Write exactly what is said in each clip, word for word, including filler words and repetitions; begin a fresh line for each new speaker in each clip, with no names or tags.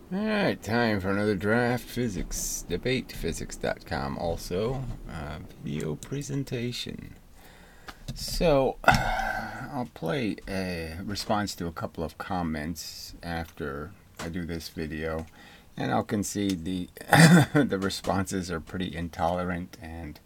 Alright, time for another draft physics, debate physics dot com also, uh, video presentation. So, I'll play a response to a couple of comments after I do this video, and I'll concede the the responses are pretty intolerant, and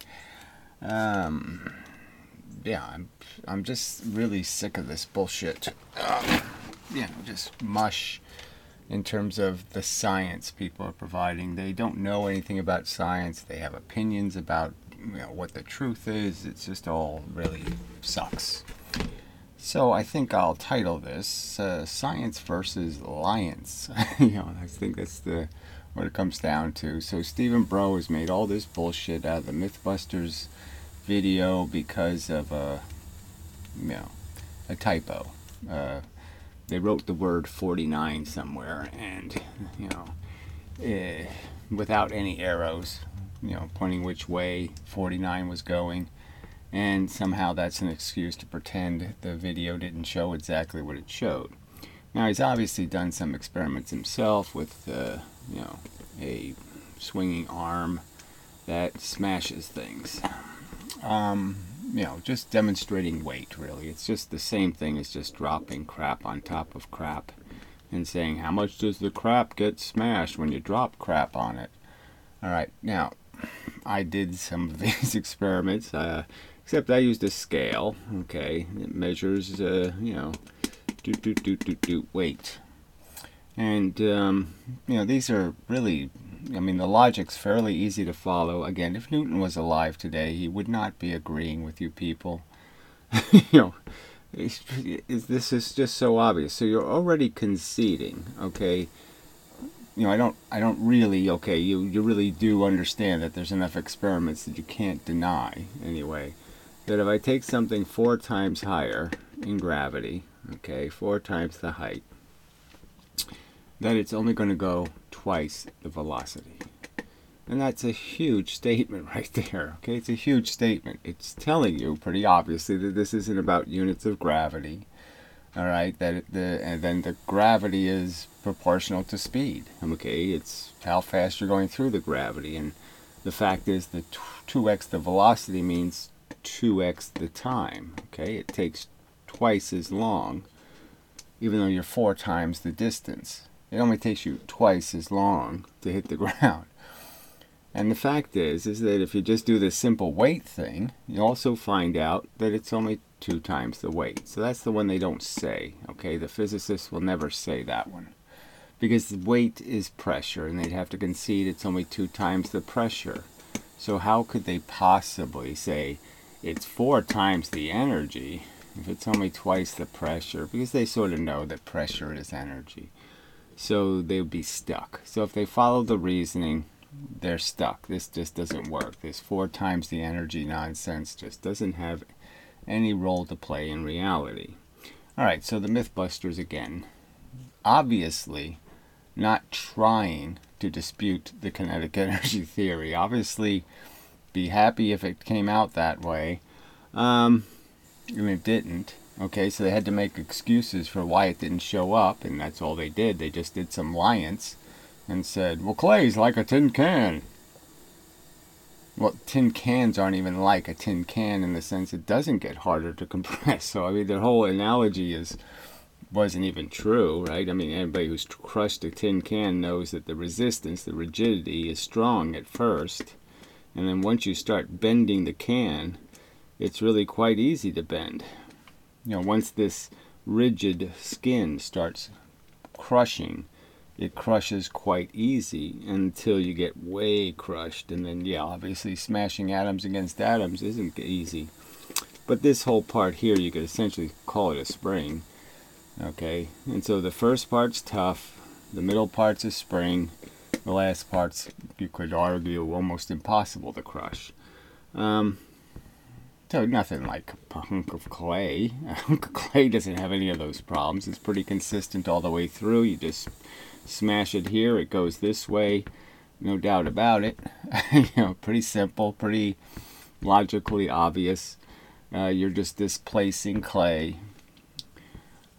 um, yeah, I'm I'm just really sick of this bullshit. Um, you know, just mush in terms of the science people are providing. They don't know anything about science. They have opinions about, you know, what the truth is. It's just all really sucks. So I think I'll title this uh, "Science versus Lions." you know, I think that's the what it comes down to. So Stephen Bro has made all this bullshit out of the MythBusters video because of a, you know, a typo. Uh, they wrote the word forty-nine somewhere, and you know, eh, without any arrows, you know, pointing which way forty-nine was going, and somehow that's an excuse to pretend the video didn't show exactly what it showed. Now he's obviously done some experiments himself with, uh, you know, a swinging arm that smashes things. Um, you know, just demonstrating weight, really. It's just the same thing as just dropping crap on top of crap and saying, how much does the crap get smashed when you drop crap on it? All right, now, I did some of these experiments, uh, except I used a scale, okay? It measures, uh, you know, do, do, do, do, do, weight. And, um, you know, these are really, I mean, the logic's fairly easy to follow. Again, if Newton was alive today, he would not be agreeing with you people. you know, it's, it's, this is just so obvious. So you're already conceding, okay? You know, I don't, I don't really, okay, you, you really do understand that there's enough experiments that you can't deny, anyway, that if I take something four times higher in gravity, okay, four times the height, that it's only going to go twice the velocity. And that's a huge statement right there, okay? It's a huge statement. It's telling you pretty obviously that this isn't about units of gravity, all right? That it, the and then the gravity is proportional to speed, okay? It's how fast you're going through the gravity, and the fact is that two x the velocity means two x the time, okay? It takes twice as long, even though you're four times the distance. It only takes you twice as long to hit the ground. And the fact is, is that if you just do this simple weight thing, you also find out that it's only two times the weight. So that's the one they don't say, okay? The physicists will never say that one. Because weight is pressure, and they'd have to concede it's only two times the pressure. So how could they possibly say it's four times the energy if it's only twice the pressure? Because they sort of know that pressure is energy. So they would be stuck. So if they follow the reasoning, they're stuck. This just doesn't work. This four times the energy nonsense just doesn't have any role to play in reality. All right, so the Mythbusters again, obviously not trying to dispute the kinetic energy theory. Obviously, be happy if it came out that way. Um, and it didn't. Okay, so they had to make excuses for why it didn't show up, and that's all they did. They just did some liance and said, well, clay's like a tin can. Well, tin cans aren't even like a tin can in the sense it doesn't get harder to compress. So, I mean, their whole analogy is wasn't even true, right? I mean, anybody who's crushed a tin can knows that the resistance, the rigidity, is strong at first. And then once you start bending the can, it's really quite easy to bend. You know, once this rigid skin starts crushing, it crushes quite easy until you get way crushed. And then, yeah, obviously smashing atoms against atoms isn't easy. But this whole part here, you could essentially call it a spring. Okay, and so the first part's tough, the middle part's a spring, the last part's, you could argue, almost impossible to crush. Um, So nothing like a hunk of clay. A hunk of clay doesn't have any of those problems. It's pretty consistent all the way through. You just smash it here, it goes this way, no doubt about it. you know, pretty simple, pretty logically obvious. Uh, you're just displacing clay.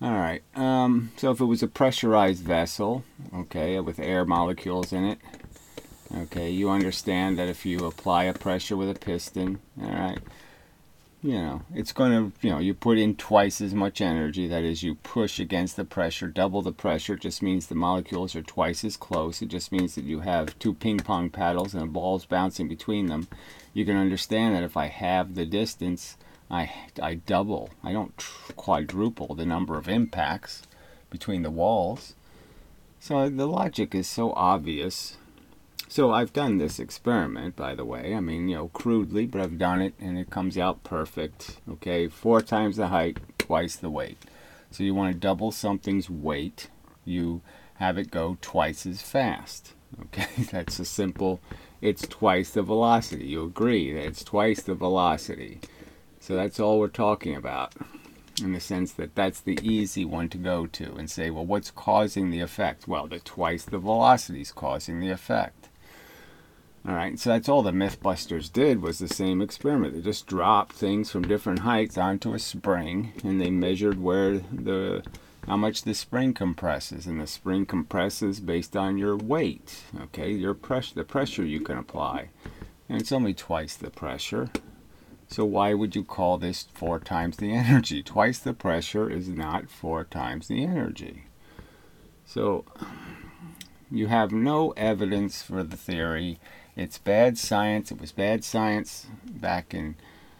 Alright, um, so if it was a pressurized vessel, okay, with air molecules in it, okay, you understand that if you apply a pressure with a piston, alright, you know, it's going to, you know, you put in twice as much energy. That is, you push against the pressure, double the pressure. It just means the molecules are twice as close. It just means that you have two ping pong paddles and a ball's bouncing between them. You can understand that if I halve the distance, I, I double, I don't quadruple the number of impacts between the walls. So the logic is so obvious. So I've done this experiment, by the way. I mean, you know, crudely, but I've done it, and it comes out perfect. Okay, four times the height, twice the weight. So you want to double something's weight, you have it go twice as fast. Okay, that's a simple, it's twice the velocity. You agree that it's twice the velocity. So that's all we're talking about, in the sense that that's the easy one to go to and say, well, what's causing the effect? Well, the twice the velocity is causing the effect. Alright, so that's all the Mythbusters did, was the same experiment. They just dropped things from different heights onto a spring, and they measured where the, how much the spring compresses, and the spring compresses based on your weight, okay, your pressure, the pressure you can apply, and it's only twice the pressure. So why would you call this four times the energy? Twice the pressure is not four times the energy. So you have no evidence for the theory. It's bad science. It was bad science back in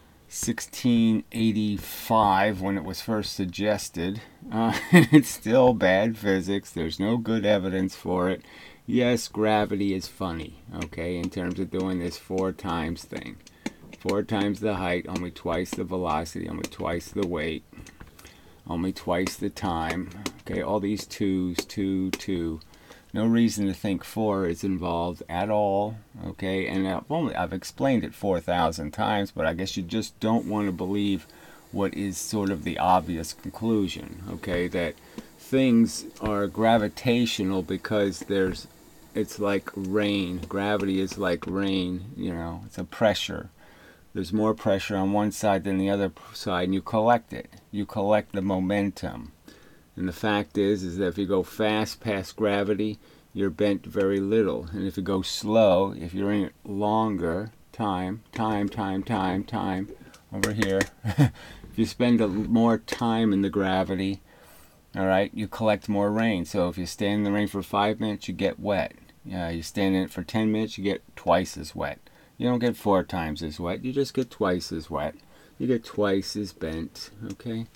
sixteen eighty-five when it was first suggested. Uh, it's still bad physics. There's no good evidence for it. Yes, gravity is funny, okay, in terms of doing this four times thing. Four times the height, only twice the velocity, only twice the weight, only twice the time. Okay, all these twos, two, two. No reason to think four is involved at all. Okay, and I've only I've explained it four thousand times, but I guess you just don't want to believe what is sort of the obvious conclusion. Okay, that things are gravitational because there's, it's like rain. Gravity is like rain. You know, it's a pressure. There's more pressure on one side than the other side, and you collect it. You collect the momentum. And the fact is, is that if you go fast past gravity, you're bent very little. And if you go slow, if you're in it longer, time, time, time, time, time, over here, if you spend a, more time in the gravity, all right, you collect more rain. So if you stand in the rain for five minutes, you get wet. Yeah, you stand in it for ten minutes, you get twice as wet. You don't get four times as wet, you just get twice as wet. You get twice as bent, okay?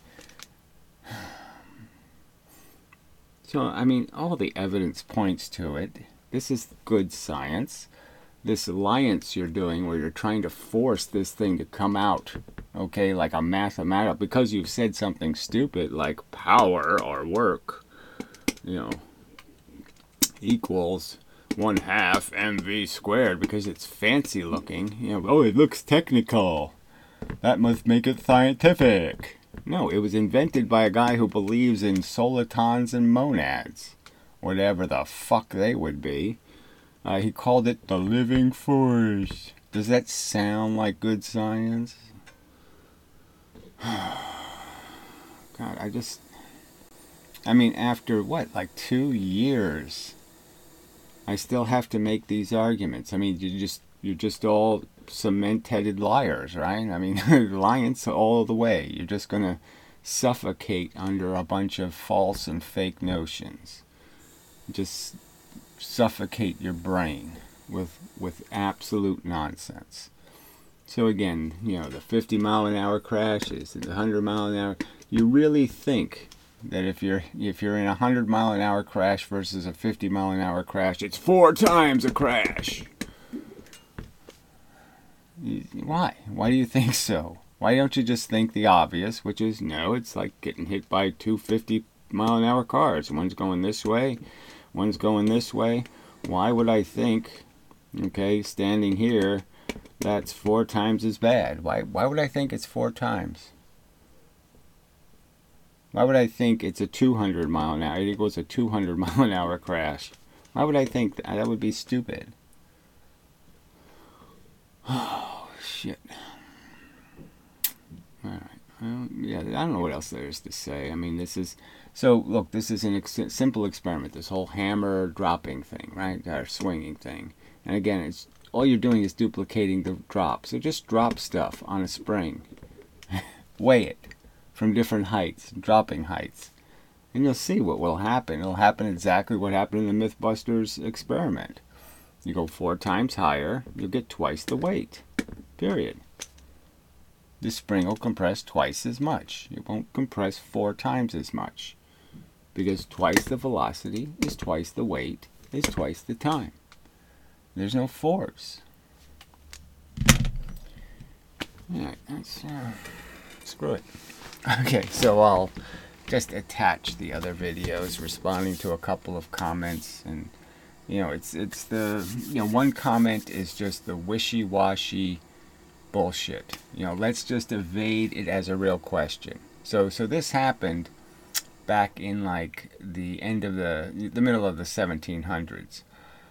So, I mean, all the evidence points to it. This is good science. This alliance you're doing where you're trying to force this thing to come out, okay, like a mathematical, because you've said something stupid like power or work, you know, equals one half mv squared, because it's fancy looking. You know, oh, it looks technical. That must make it scientific. No, it was invented by a guy who believes in solitons and monads, whatever the fuck they would be. Uh, he called it the living force. Does that sound like good science? God, I just, I mean, after what, like two years, I still have to make these arguments. I mean, you just, you're just all cement-headed liars, right? I mean, lions all the way. You're just going to suffocate under a bunch of false and fake notions. Just suffocate your brain with with absolute nonsense. So again, you know, the fifty mile an hour crashes and the one hundred mile an hour. You really think that if you're if you're in a one hundred mile an hour crash versus a fifty mile an hour crash, it's four times a crash? Why? Why do you think so? Why don't you just think the obvious, which is, no, it's like getting hit by two fifty mile an hour cars. One's going this way, one's going this way. Why would I think, okay, standing here, that's four times as bad? Why, why would I think it's four times? Why would I think it's a two hundred mile an hour? It equals a two hundred mile an hour crash. Why would I think that? That would be stupid. Oh, shit. Alright, Um, yeah, I don't know what else there is to say. I mean, this is so. Look, this is an ex- simple experiment. This whole hammer dropping thing, right, or swinging thing. And again, it's all you're doing is duplicating the drop. So just drop stuff on a spring, weigh it from different heights, dropping heights, and you'll see what will happen. It'll happen exactly what happened in the MythBusters experiment. You go four times higher, you'll get twice the weight. Period. The spring will compress twice as much. It won't compress four times as much. Because twice the velocity is twice the weight is twice the time. There's no force. Alright, that's, uh, screw it. Okay, so I'll just attach the other videos responding to a couple of comments. And, you know, it's, it's the, you know, one comment is just the wishy-washy bullshit. You know, let's just evade it as a real question. So so this happened back in like the end of the the middle of the seventeen hundreds.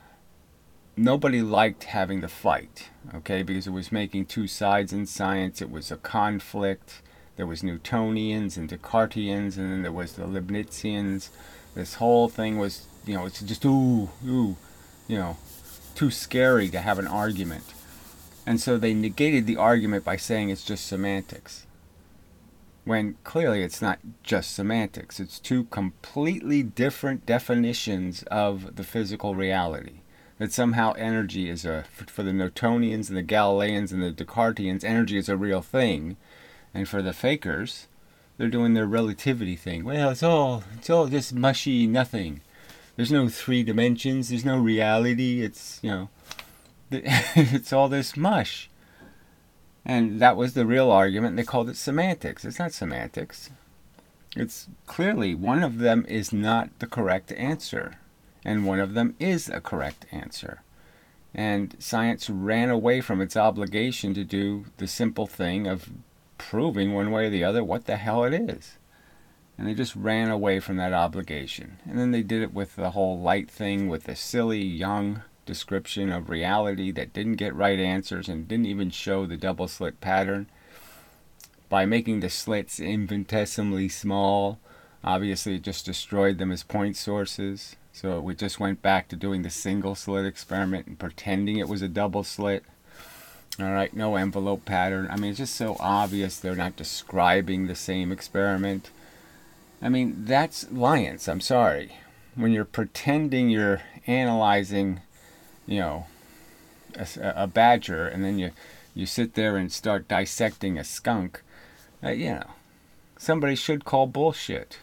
Nobody liked having the fight, okay, because it was making two sides in science. It was a conflict. There was Newtonians and Descartians, and then there was the Leibnizians. This whole thing was, you know, it's just ooh ooh, you know, too scary to have an argument. And so they negated the argument by saying it's just semantics. When clearly it's not just semantics. It's two completely different definitions of the physical reality. That somehow energy is a, for the Newtonians and the Galileans and the Descartians, energy is a real thing. And for the fakers, they're doing their relativity thing. Well, it's all, it's all just mushy nothing. There's no three dimensions. There's no reality. It's, you know, it's all this mush. And that was the real argument, and they called it semantics. It's not semantics. It's clearly one of them is not the correct answer, and one of them is a correct answer. And science ran away from its obligation to do the simple thing of proving one way or the other what the hell it is. And they just ran away from that obligation. And then they did it with the whole light thing, with the silly, young description of reality that didn't get right answers and didn't even show the double slit pattern. By making the slits infinitesimally small, obviously it just destroyed them as point sources. So we just went back to doing the single slit experiment and pretending it was a double slit. Alright, no envelope pattern. I mean, it's just so obvious they're not describing the same experiment. I mean, that's science, I'm sorry. When you're pretending you're analyzing, you know, a, a badger, and then you, you sit there and start dissecting a skunk, uh, you know, somebody should call bullshit.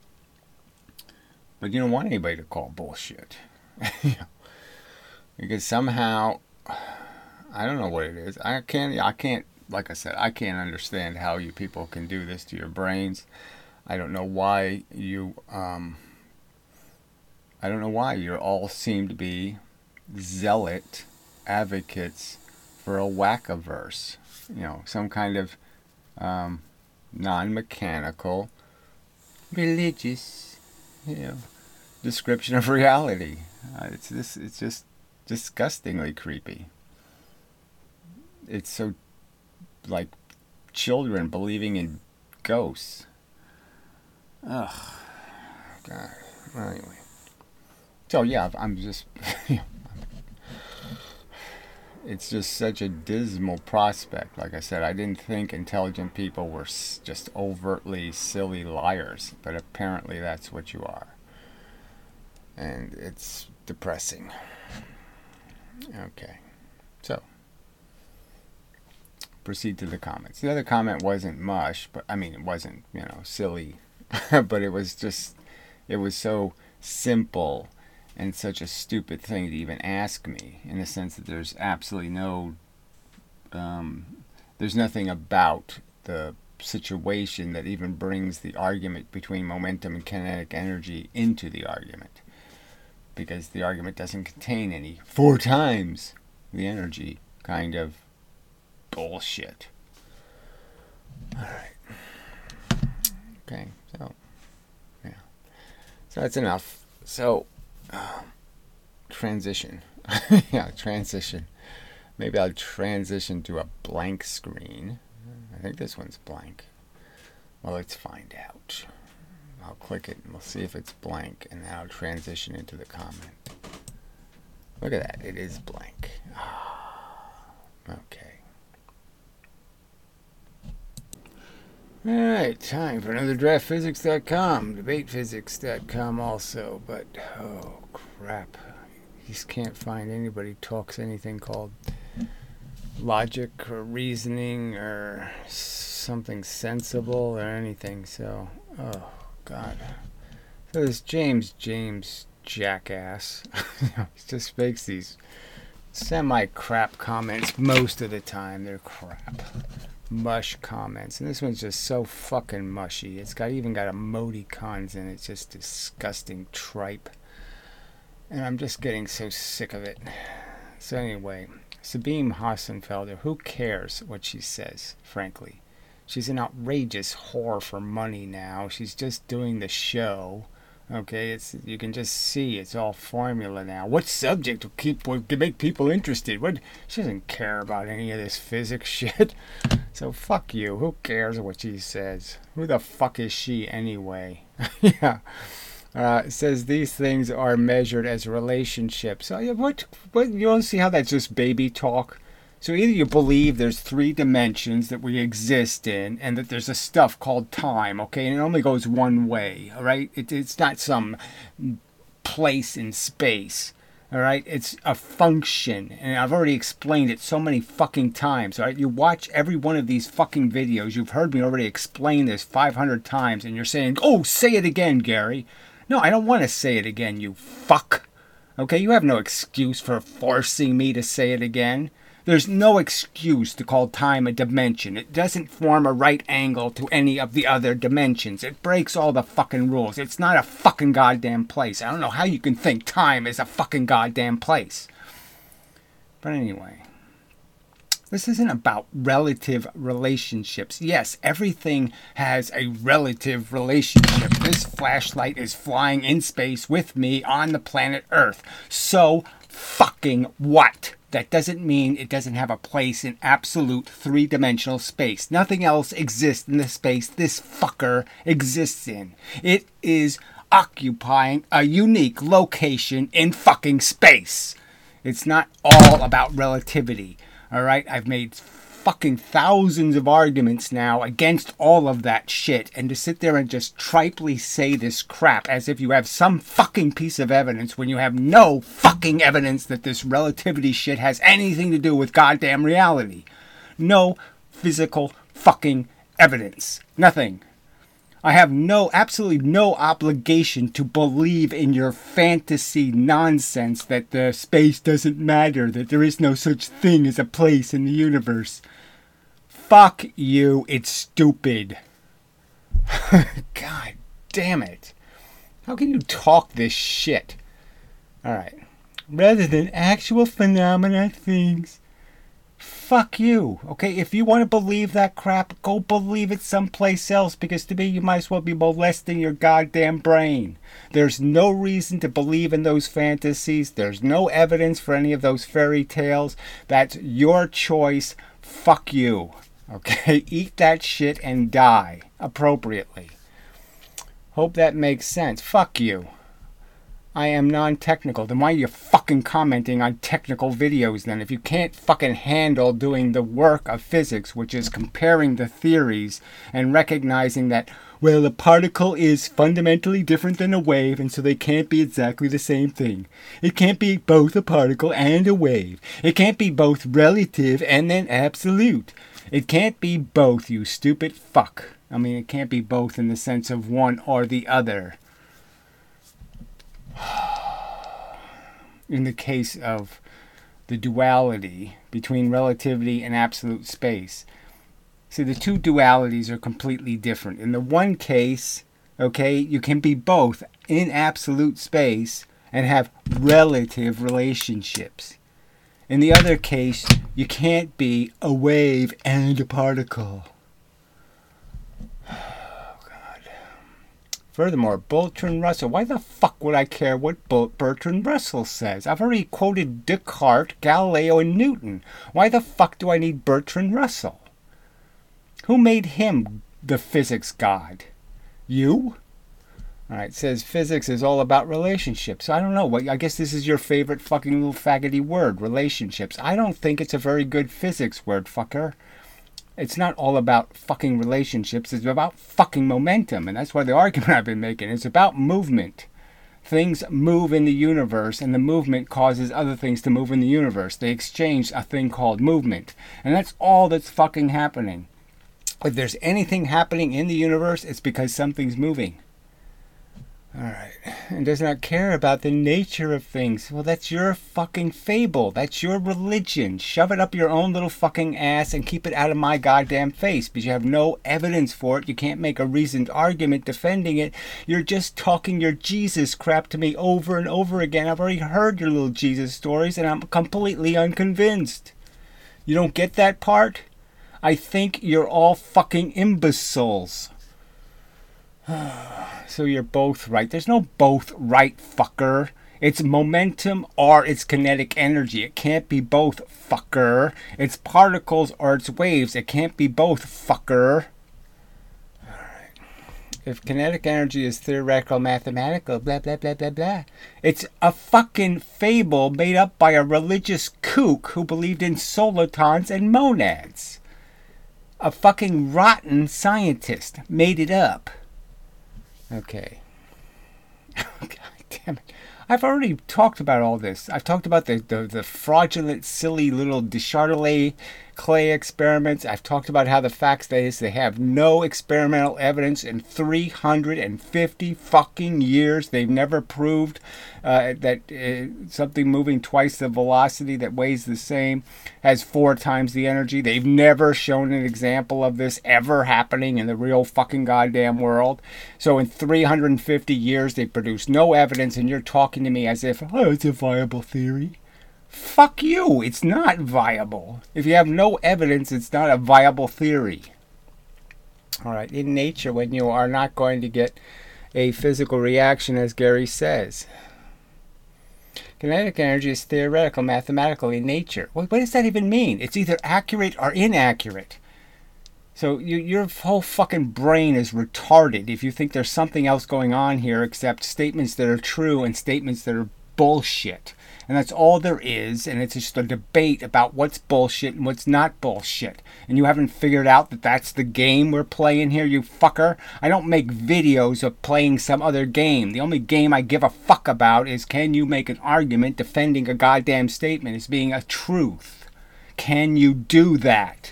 But you don't want anybody to call bullshit. Because somehow, I don't know what it is. I can't, I can't, like I said, I can't understand how you people can do this to your brains. I don't know why you, um, I don't know why you all seem to be zealot advocates for a whack-a-verse, you know, some kind of um, non-mechanical, religious, you know, description of reality. Uh, it's this. It's just disgustingly creepy. It's so like children believing in ghosts. Ugh, God. Well, anyway. So yeah, I'm just. It's just such a dismal prospect. Like I said, I didn't think intelligent people were just overtly silly liars, but apparently that's what you are. And it's depressing. Okay, so proceed to the comments. The other comment wasn't mush, but I mean, it wasn't, you know, silly, but it was just, it was so simple and such a stupid thing to even ask me, in the sense that there's absolutely no, um, there's nothing about the situation that even brings the argument between momentum and kinetic energy into the argument. Because the argument doesn't contain any four times the energy kind of bullshit. Alright. Okay, so, yeah. So that's enough. So, uh, transition. yeah, transition. Maybe I'll transition to a blank screen. I think this one's blank. Well, let's find out. I'll click it and we'll see if it's blank, and then I'll transition into the comment. Look at that. It is blank. Okay. Alright, time for another draft physics dot com, debate physics dot com also, but oh crap. You just can't find anybody who talks anything called logic or reasoning or something sensible or anything, so oh god. So this James James jackass he just makes these semi-crap comments most of the time. They're crap. Mush comments. And this one's just so fucking mushy. It's got even got emoticons in it. It's just disgusting tripe. And I'm just getting so sick of it. So anyway, Sabine Hassenfelder, who cares what she says, frankly? She's an outrageous whore for money now. She's just doing the show. Okay, it's you can just see it's all formula now. What subject will keep will make people interested? What she doesn't care about any of this physics shit. So fuck you. Who cares what she says? Who the fuck is she anyway? Yeah. Uh, it says these things are measured as relationships. So, yeah, what? What? You don't see how that's just baby talk? So either you believe there's three dimensions that we exist in, and that there's a stuff called time, okay, and it only goes one way, all right? It, it's not some place in space, all right? It's a function, and I've already explained it so many fucking times, all right? You watch every one of these fucking videos. You've heard me already explain this five hundred times, and you're saying, oh, say it again, Gary. No, I don't want to say it again, you fuck. Okay, you have no excuse for forcing me to say it again. There's no excuse to call time a dimension. It doesn't form a right angle to any of the other dimensions. It breaks all the fucking rules. It's not a fucking goddamn place. I don't know how you can think time is a fucking goddamn place. But anyway, this isn't about relative relationships. Yes, everything has a relative relationship. This flashlight is flying in space with me on the planet Earth. So fucking what? That doesn't mean it doesn't have a place in absolute three-dimensional space. Nothing else exists in the space this fucker exists in. It is occupying a unique location in fucking space. It's not all about relativity. Alright, I've made fucking thousands of arguments now against all of that shit, and to sit there and just tripely say this crap as if you have some fucking piece of evidence when you have no fucking evidence that this relativity shit has anything to do with goddamn reality. No physical fucking evidence. Nothing. I have no, absolutely no obligation to believe in your fantasy nonsense that the space doesn't matter, that there is no such thing as a place in the universe. Fuck you, it's stupid. God damn it. How can you talk this shit? Alright. Rather than actual phenomena things. Fuck you. Okay, if you want to believe that crap, go believe it someplace else, because to me you might as well be molesting your goddamn brain. There's no reason to believe in those fantasies. There's no evidence for any of those fairy tales. That's your choice. Fuck you. Okay, eat that shit and die appropriately. Hope that makes sense. Fuck you. I am non-technical. Then why are you fucking commenting on technical videos then? If you can't fucking handle doing the work of physics, which is comparing the theories and recognizing that, well, a particle is fundamentally different than a wave, and so they can't be exactly the same thing. It can't be both a particle and a wave. It can't be both relative and then absolute. It can't be both, you stupid fuck. I mean, it can't be both in the sense of one or the other. In the case of the duality between relativity and absolute space. See, the two dualities are completely different. In the one case, okay, you can be both in absolute space and have relative relationships. In the other case, you can't be a wave and a particle. Furthermore, Bertrand Russell. Why the fuck would I care what Bertrand Russell says? I've already quoted Descartes, Galileo, and Newton. Why the fuck do I need Bertrand Russell? Who made him the physics god? You? All right, it says physics is all about relationships. I don't know. What I guess this is your favorite fucking little faggoty word, relationships. I don't think it's a very good physics word, fucker. It's not all about fucking relationships. It's about fucking momentum. And that's why the argument I've been making is about movement. Things move in the universe, and the movement causes other things to move in the universe. They exchange a thing called movement. And that's all that's fucking happening. If there's anything happening in the universe, it's because something's moving. Alright, and does not care about the nature of things. Well, that's your fucking fable. That's your religion. Shove it up your own little fucking ass and keep it out of my goddamn face, because you have no evidence for it. You can't make a reasoned argument defending it. You're just talking your Jesus crap to me over and over again. I've already heard your little Jesus stories, and I'm completely unconvinced. You don't get that part? I think you're all fucking imbeciles. So you're both right. There's no both right, fucker. It's momentum or it's kinetic energy. It can't be both, fucker. It's particles or it's waves. It can't be both, fucker. Alright. If kinetic energy is theoretical, mathematical, blah, blah, blah, blah, blah. It's a fucking fable made up by a religious kook who believed in solitons and monads. A fucking rotten scientist made it up. Okay. God damn it. I've already talked about all this. I've talked about the, the, the fraudulent, silly little Deschardelet clay experiments. I've talked about how the facts that is they have no experimental evidence in three hundred fifty fucking years. They've never proved uh, that uh, something moving twice the velocity that weighs the same has four times the energy. They've never shown an example of this ever happening in the real fucking goddamn world. So in three hundred fifty years, they produced no evidence, and you're talking to me as if, oh, it's a viable theory. Fuck you, it's not viable. If you have no evidence, it's not a viable theory. Alright, in nature, when you are not going to get a physical reaction, as Gary says. Kinetic energy is theoretical, mathematical in nature. What, what does that even mean? It's either accurate or inaccurate. So you, your whole fucking brain is retarded if you think there's something else going on here except statements that are true and statements that are bullshit. And that's all there is, and it's just a debate about what's bullshit and what's not bullshit. And you haven't figured out that that's the game we're playing here, you fucker? I don't make videos of playing some other game. The only game I give a fuck about is, can you make an argument defending a goddamn statement as being a truth? Can you do that?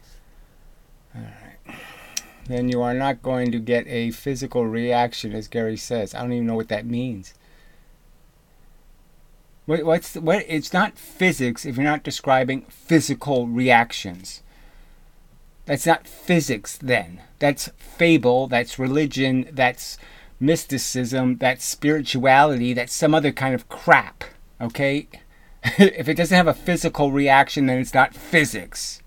Alright. Then you are not going to get a physical reaction, as Gary says. I don't even know what that means. What, what's what? It's not physics if you're not describing physical reactions. That's not physics then. That's fable, that's religion, that's mysticism, that's spirituality, that's some other kind of crap. Okay? If it doesn't have a physical reaction, then it's not physics.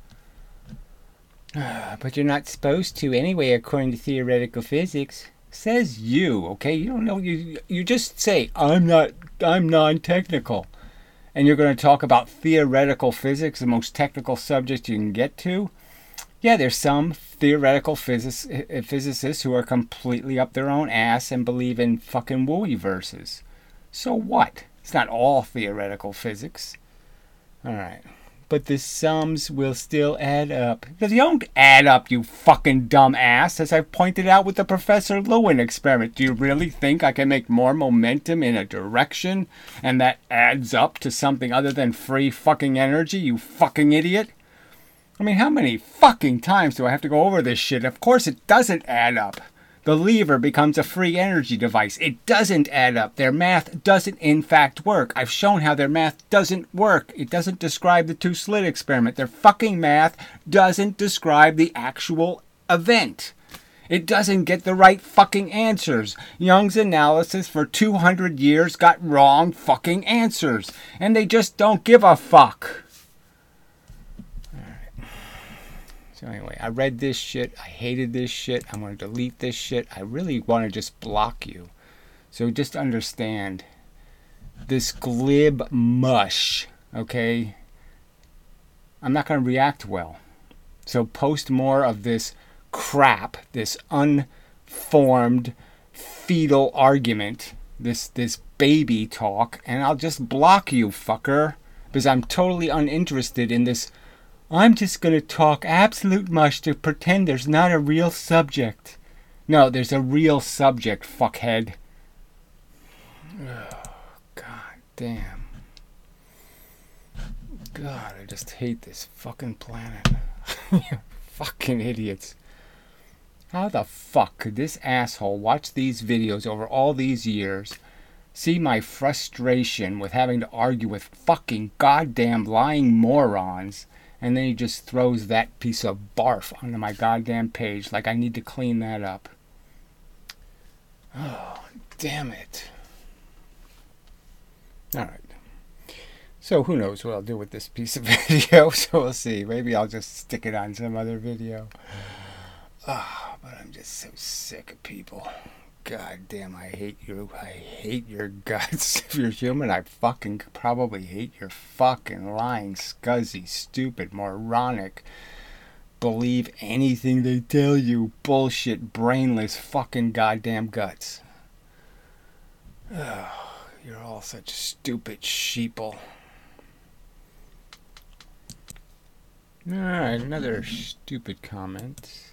But you're not supposed to anyway, according to theoretical physics. Says you, okay? You don't know. You you just say, I'm not, I'm non-technical. And you're going to talk about theoretical physics, the most technical subject you can get to? Yeah, there's some theoretical physics, physicists who are completely up their own ass and believe in fucking wooey verses. So what? It's not all theoretical physics. Alright. But the sums will still add up. They don't add up, you fucking dumb ass, as I've pointed out with the Professor Lewin experiment. Do you really think I can make more momentum in a direction, and that adds up to something other than free fucking energy, you fucking idiot? I mean, how many fucking times do I have to go over this shit? Of course it doesn't add up. The lever becomes a free energy device. It doesn't add up. Their math doesn't in fact work. I've shown how their math doesn't work. It doesn't describe the two-slit experiment. Their fucking math doesn't describe the actual event. It doesn't get the right fucking answers. Young's analysis for two hundred years got wrong fucking answers. And they just don't give a fuck. So anyway, I read this shit. I hated this shit. I'm going to delete this shit. I really want to just block you. So just understand this glib mush, okay? I'm not going to react well. So post more of this crap, this unformed fetal argument, this this baby talk, and I'll just block you, fucker, because I'm totally uninterested in this. I'm just going to talk absolute mush to pretend there's not a real subject. No, there's a real subject, fuckhead. Oh, god damn. God, I just hate this fucking planet. You fucking idiots. How the fuck could this asshole watch these videos over all these years, see my frustration with having to argue with fucking goddamn lying morons, and then he just throws that piece of barf onto my goddamn page like I need to clean that up. Oh, damn it. Alright. So who knows what I'll do with this piece of video, so we'll see. Maybe I'll just stick it on some other video. Ah, oh, but I'm just so sick of people. God damn, I hate you. I hate your guts. If you're human, I fucking probably hate your fucking lying, scuzzy, stupid, moronic, believe anything they tell you, bullshit, brainless, fucking goddamn guts. Oh, you're all such stupid sheeple. Alright, another stupid comment.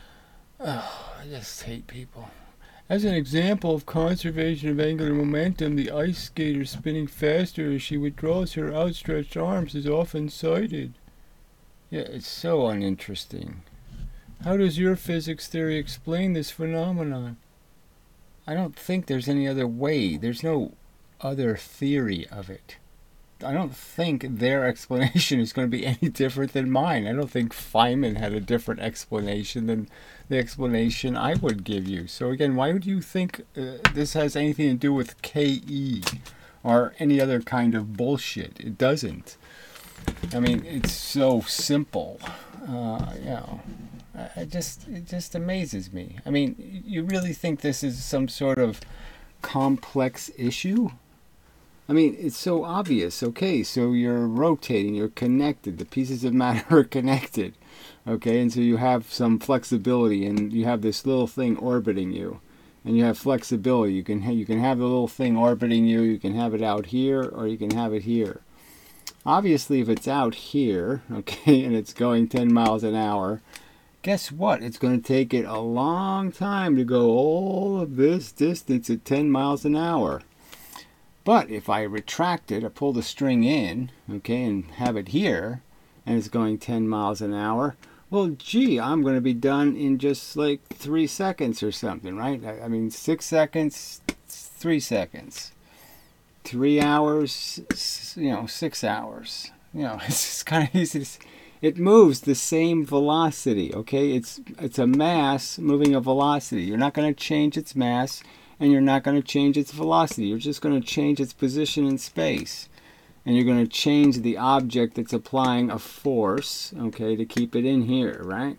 Oh, I just hate people. As an example of conservation of angular momentum, the ice skater spinning faster as she withdraws her outstretched arms is often cited. Yeah, it's so uninteresting. How does your physics theory explain this phenomenon? I don't think there's any other way. There's no other theory of it. I don't think their explanation is going to be any different than mine. I don't think Feynman had a different explanation than the explanation I would give you. So again, why would you think uh, this has anything to do with K E or any other kind of bullshit? It doesn't. I mean, it's so simple. Uh, you know, I just it just amazes me. I mean, you really think this is some sort of complex issue? I mean, it's so obvious. Okay, so you're rotating, you're connected, the pieces of matter are connected. Okay, and so you have some flexibility, and you have this little thing orbiting you, and you have flexibility. You can ha you can have the little thing orbiting you. You can have it out here, or you can have it here. Obviously, if it's out here, okay, and it's going ten miles an hour, guess what? It's going to take it a long time to go all of this distance at ten miles an hour. But if I retract it, I pull the string in, okay, and have it here, and it's going ten miles an hour, well, gee, I'm going to be done in just like three seconds or something, right? I, I mean, six seconds, three seconds. Three hours, you know, six hours. You know, it's just kind of easy. It moves the same velocity, okay? It's, it's a mass moving a velocity. You're not going to change its mass, and you're not going to change its velocity. You're just going to change its position in space. And you're going to change the object that's applying a force, okay, to keep it in here, right?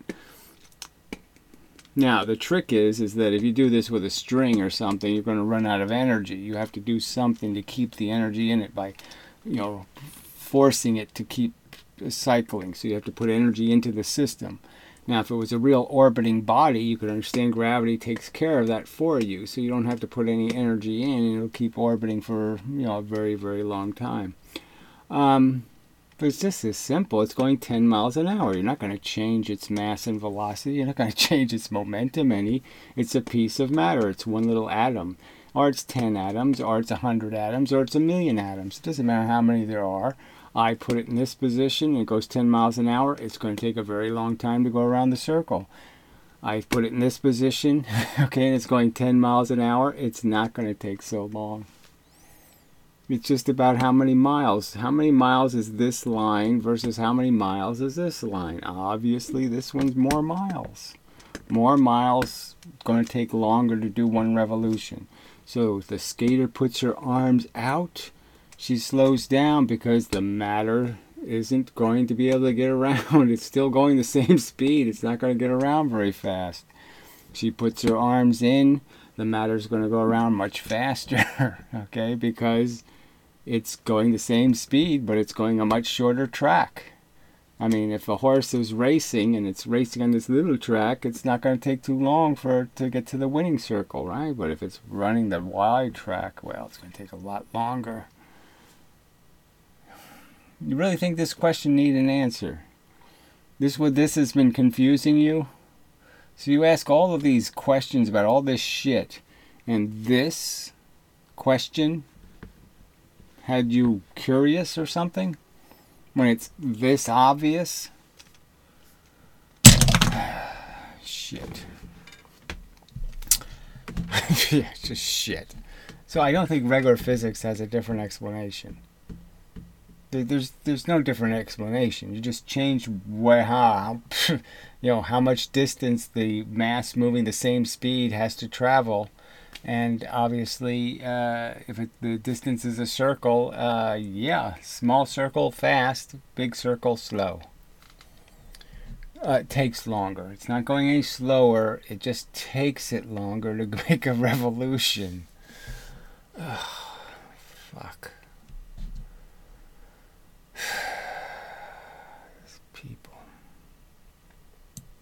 Now, the trick is, is that if you do this with a string or something, you're going to run out of energy. You have to do something to keep the energy in it by, you know, forcing it to keep cycling. So you have to put energy into the system. Now, if it was a real orbiting body, you could understand gravity takes care of that for you, so you don't have to put any energy in, and it'll keep orbiting for, you know, a very, very long time. Um, but it's just as simple. It's going ten miles an hour. You're not going to change its mass and velocity. You're not going to change its momentum any. It's a piece of matter. It's one little atom. Or it's ten atoms, or it's one hundred atoms, or it's a million atoms. It doesn't matter how many there are. I put it in this position, it goes ten miles an hour, it's going to take a very long time to go around the circle. I put it in this position, okay, and it's going ten miles an hour, it's not going to take so long. It's just about how many miles. How many miles is this line versus how many miles is this line? Obviously, this one's more miles. More miles, going to take longer to do one revolution. So if the skater puts her arms out, she slows down because the matter isn't going to be able to get around. It's still going the same speed. It's not going to get around very fast. She puts her arms in, the matter's going to go around much faster, okay, because it's going the same speed, but it's going a much shorter track. I mean, if a horse is racing and it's racing on this little track, it's not going to take too long for it to get to the winning circle, right? But if it's running the wide track, well, it's going to take a lot longer. You really think this question needs an answer? This what this has been confusing you? So you ask all of these questions about all this shit, and this question had you curious or something? When it's this obvious? Shit. Yeah, just shit. So I don't think regular physics has a different explanation. There's there's no different explanation. You just change where how you know how much distance the mass moving the same speed has to travel, and obviously uh, if it, the distance is a circle, uh, yeah, small circle fast, big circle slow. Uh, it takes longer. It's not going any slower. It just takes it longer to make a revolution. Ugh, fuck.